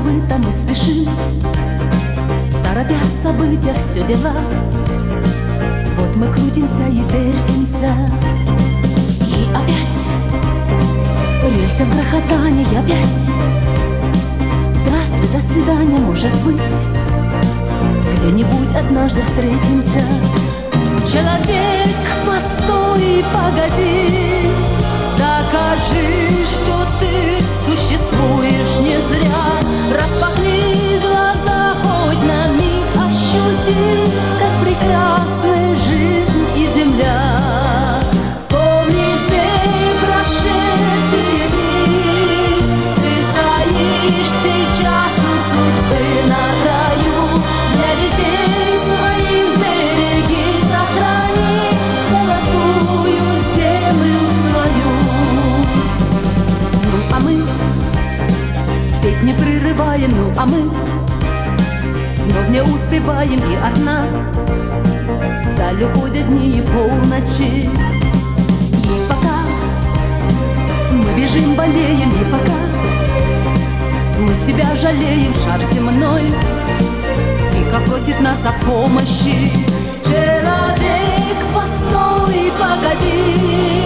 забыто, мы спешим, торопясь события, все дела. Вот мы крутимся и вертимся, и опять рельсы в грохотании, опять здравствуй, до свидания, может быть, где-нибудь однажды встретимся. Человек, постой, погоди, докажи, что ты существуешь не зря. Распахни глаза, хоть на миг ощути, как прекрасны жизнь и земля. Вспомни все прошедшие дни, ты стоишь сейчас у судьбы на краю. Для детей своих сбереги, сохрани золотую землю свою. Ну а мы ведь не прерываем, ну а мы вновь не успеваем, и от нас даль уходят дни и полночи. И пока мы бежим, болеем, и пока мы себя жалеем, шар земной тихо просит нас о помощи. Человек, постой, погоди,